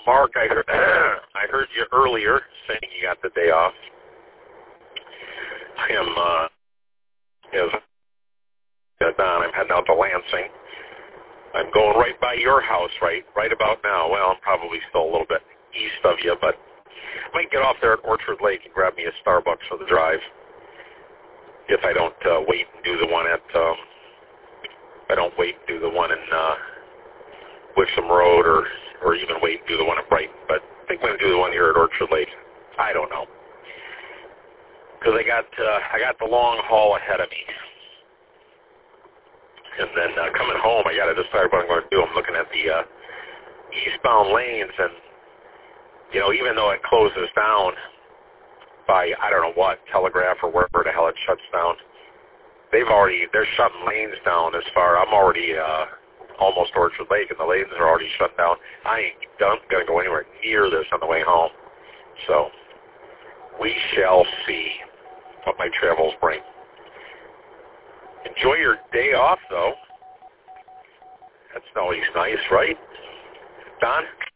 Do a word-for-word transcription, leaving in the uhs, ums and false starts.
Mark, I heard, I heard you earlier saying you got the day off. I am, uh, is, Don, I'm heading out to Lansing. I'm going right by your house right right about now. Well, I'm probably still a little bit east of you, but I might get off there at Orchard Lake and grab me a Starbucks for the drive if I don't uh, wait and do the one at, um, if I don't wait and do the one in uh, Wixom Road or, or even wait and do the one at Brighton. But I think I'm going to do the one here at Orchard Lake. I don't know. Because I got, uh, I got the long haul ahead of me. And then uh, coming home, I got to decide what I'm going to do. I'm looking at the uh, eastbound lanes, and, you know, even though it closes down by, I don't know what, Telegraph or wherever the hell it shuts down, they've already, they're shutting lanes down as far, I'm already uh, almost Orchard Lake, and the lanes are already shut down. I ain't going to go anywhere near this on the way home. So we shall see what my travels bring. Enjoy your day off, though. That's always nice, right? Don?